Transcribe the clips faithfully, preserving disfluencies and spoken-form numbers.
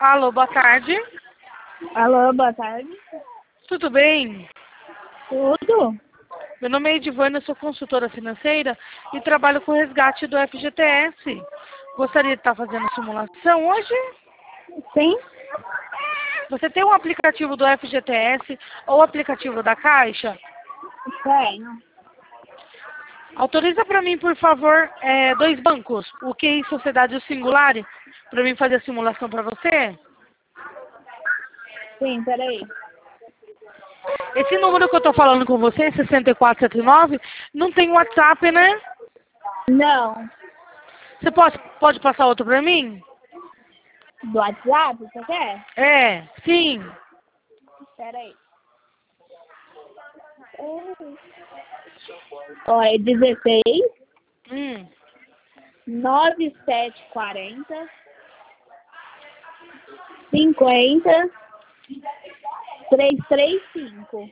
Alô, boa tarde. Alô, boa tarde. Tudo bem? Tudo? Meu nome é Edivana, eu sou consultora financeira e trabalho com o resgate do F G T S. Gostaria de estar fazendo simulação hoje? Sim? Você tem um aplicativo do F G T S ou aplicativo da Caixa? Tenho. Autoriza para mim, por favor, é, dois bancos, o Q I Sociedade e o Singular, para mim fazer a simulação para você? Sim, peraí. Esse número que eu estou falando com você, seis quatro sete nove, não tem WhatsApp, né? Não. Você pode, pode passar outro para mim? Do WhatsApp, você quer? É, sim. Peraí. Ó, é dezesseis, Hum. nove sete quarenta, cinquenta, trezentos e trinta e cinco.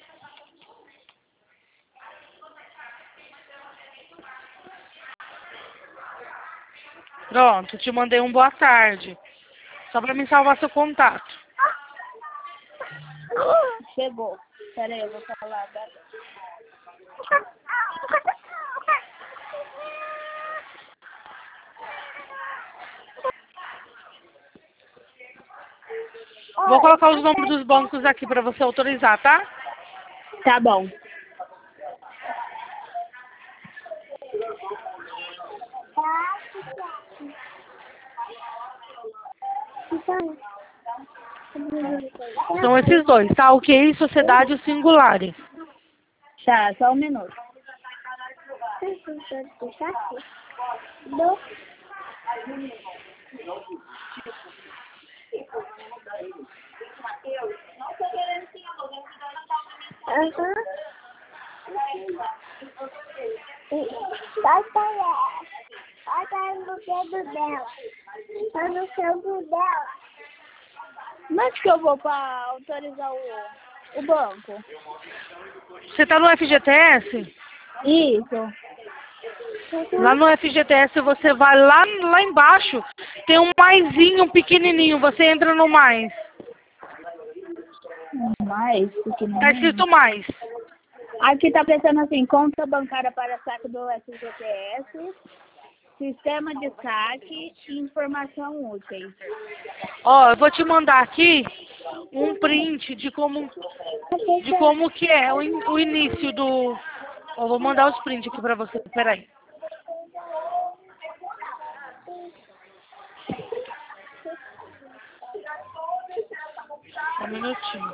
Pronto, te mandei um boa tarde. Só para me salvar seu contato. Chegou. Peraí, eu vou falar agora. Vou colocar os nomes dos bancos aqui para você autorizar, tá? Tá bom. São esses dois, tá? O Q I Sociedade e o Singular. Tá, só um minuto. Aham. Vai parar. Vai estar no dedo dela. Tá no dedo dela. Mas que eu vou para autorizar o, o banco? Você tá no F G T S? Isso. Lá no F G T S você vai lá, lá embaixo, tem um maisinho pequenininho, você entra no mais. Mais Tá pequenininho. escrito mais. Aqui tá pensando assim, conta bancária para saque do F G T S, sistema de saque e informação útil. Ó, eu vou te mandar aqui um print de como, de como que é o, in- o início do... Ó, vou mandar os prints aqui pra você, peraí. Só um minutinho.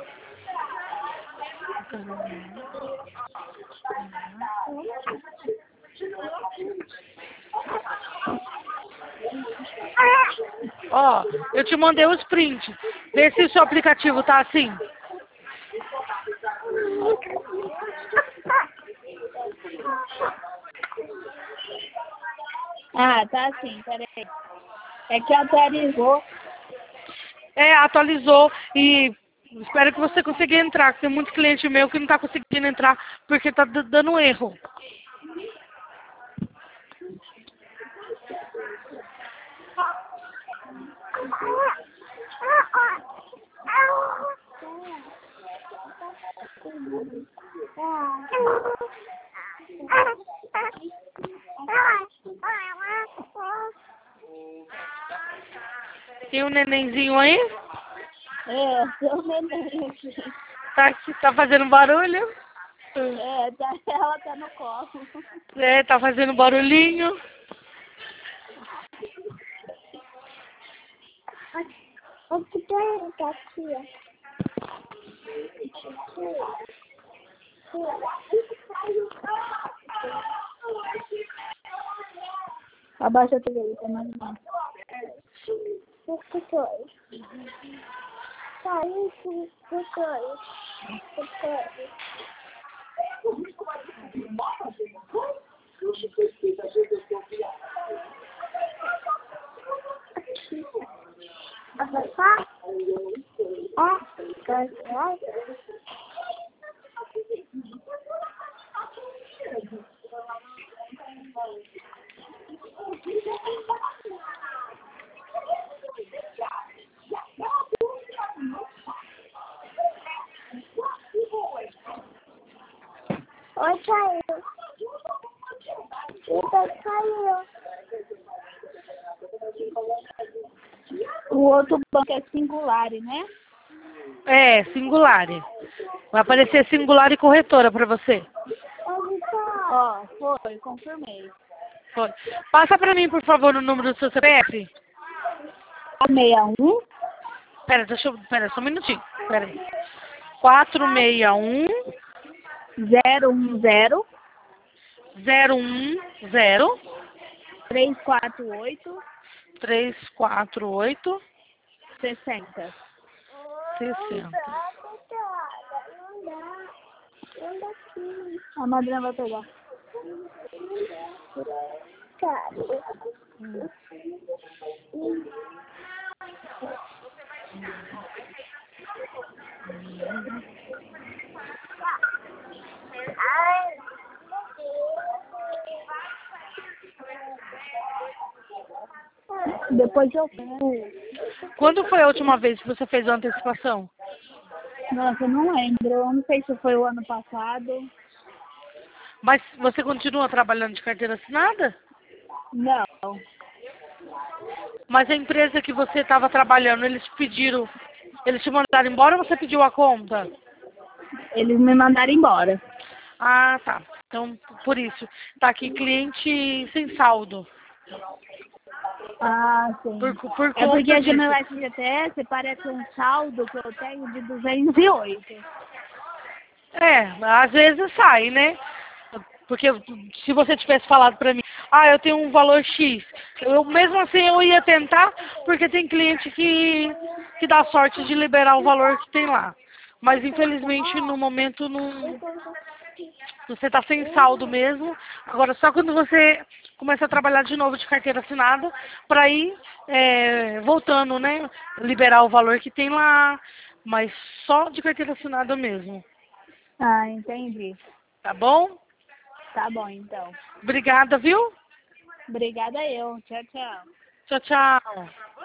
Ó, eu te mandei os prints. Vê se o seu aplicativo tá assim. Ah, tá assim, peraí. É que atualizou. É, atualizou e espero que você consiga entrar. Tem muito cliente meu que não tá conseguindo entrar porque tá d- dando erro. Tem um nenenzinho aí? É, tô neném aqui. Tá, aqui, tá fazendo barulho? É, tá, ela tá no colo. É, tá fazendo barulhinho. O que tá aqui, ó? Abaixa a T V, tá mais bom. O que foi? Tá, isso, o que foi? O que foi? Abaixar? Ó, tá, tá. Oi, caiu. Então caiu. O outro banco é singular, né? É, singular. Vai aparecer singular e corretora para você. Ó, foi, confirmei. Foi. Passa para mim, por favor, o número do seu C P F. seis um. Pera, deixa eu... Pera, só um minutinho. Pera aí. quatro seis um zero um zero. zero um zero três quatro oito. três quatro oito sessenta. sessenta. A madrinha vai pegar. Depois eu pego. Quando foi a última vez que você fez a antecipação? Nossa, eu não lembro. Eu não sei se foi o ano passado. Mas você continua trabalhando de carteira assinada? Não. Mas a empresa que você estava trabalhando, eles te pediram, eles te mandaram embora ou você pediu a conta? Eles me mandaram embora. Ah, tá. Então, por isso. Tá aqui, cliente sem saldo. Ah, sim. Por, por É porque conta aqui no disso. F G T S parece um saldo que eu tenho de duzentos e oito. É, às vezes sai, né? Porque se você tivesse falado pra mim, ah, eu tenho um valor X, eu mesmo assim eu ia tentar, porque tem cliente que, que dá sorte de liberar o valor que tem lá. Mas infelizmente no momento não, você tá sem saldo mesmo. Agora só quando você começa a trabalhar de novo de carteira assinada, pra ir é, voltando, né? Liberar o valor que tem lá, mas só de carteira assinada mesmo. Ah, entendi. Tá bom? Tá bom, então. Obrigada, viu? Obrigada eu. Tchau, tchau. Tchau, tchau.